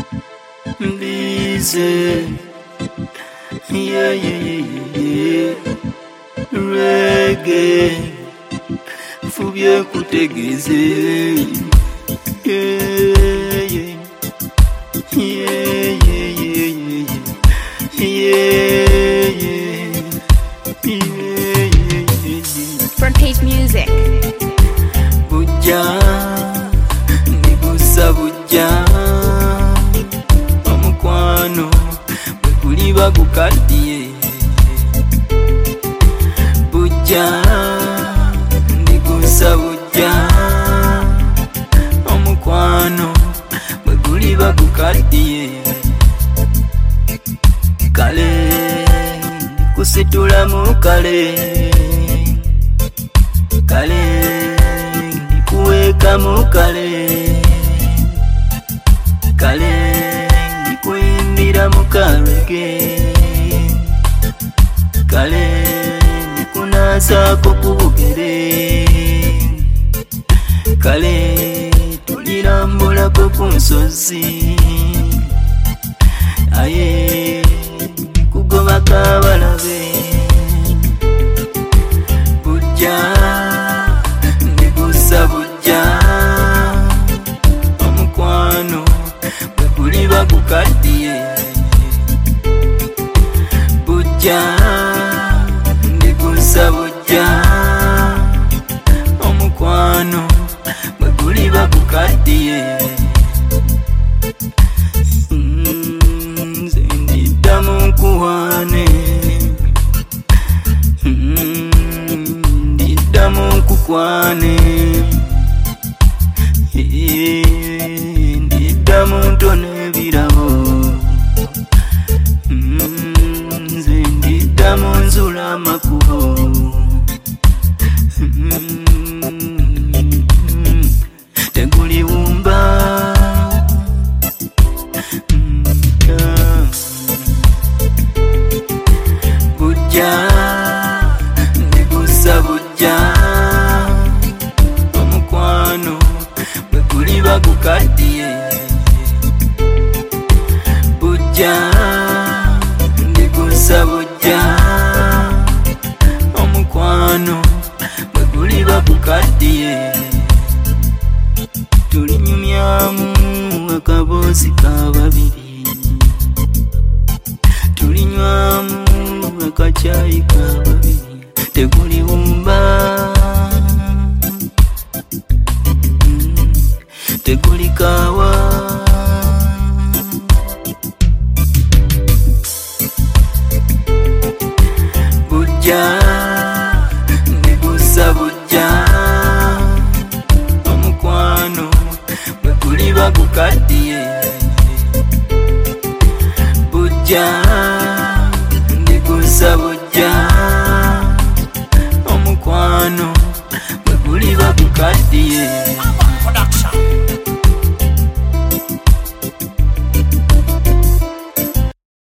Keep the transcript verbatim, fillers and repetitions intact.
Lise, yeah, yeah, yeah, yeah. Reggae, fubye kutegeze, yeah, yeah, yeah, yeah, yeah, yeah, yeah, yeah, yeah. Front Page Music. Bujja, nigusa bujja, omukwano bwe guliba gukaddiye. Bujja, nigusa bujja, omukwano bwe guliba gukaddiye. Kale kusitulamu kale, kale ndikuwekamu kale, kale ndikuyimbira mu karege, kale ndikunazaako ku bugere, kale tulirambulako ku nsozi, aye ndikugobako abalabe. Bujja, nigusa bujja, omukwano bwe guliba gukaddiye. Bujja, nigusa bujja, omukwano bwe guliba gukaddiye. Nze ndiddamu nkuwaane, ndiddamu nkukwane, ndiddamu ntone ebirabo, nze ndiddamu nzula amakubo. Teguliwumba, bujja, nigusa bujja, omukwano bwe guliba gukaddiye. Bujja, nigusa bujja, omukwano bwe guliba gukaddiye. Tulinyumyamu akaboozi ka babiri, tulinywamu akacaayi ka babiri. Teguliwumba, mm, tegulikawa. Bujja, nigusa bujja, omukwano bwe guliba gukaddiye. Bujja, nigusa bujja, omukwano